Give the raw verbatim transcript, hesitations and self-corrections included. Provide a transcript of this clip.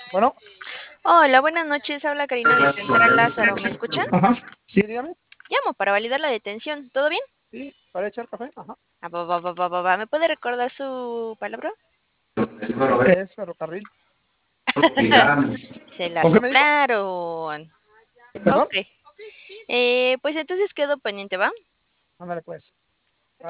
Bueno, Hola, buenas noches. Habla Karina de Central Lázaro. ¿Me escuchan? ajá, sí, dígame. Llamo para validar la detención. ¿Todo bien? Sí, para echar café, ajá. Ah, va, va, va, va, va, va. ¿Me puede recordar su palabra? ¿Qué es ferrocarril? Se la ¿Con qué me dijo? soplaron. ¿Perdón? Ok. Eh, pues entonces quedo pendiente, ¿va? Ándale, pues.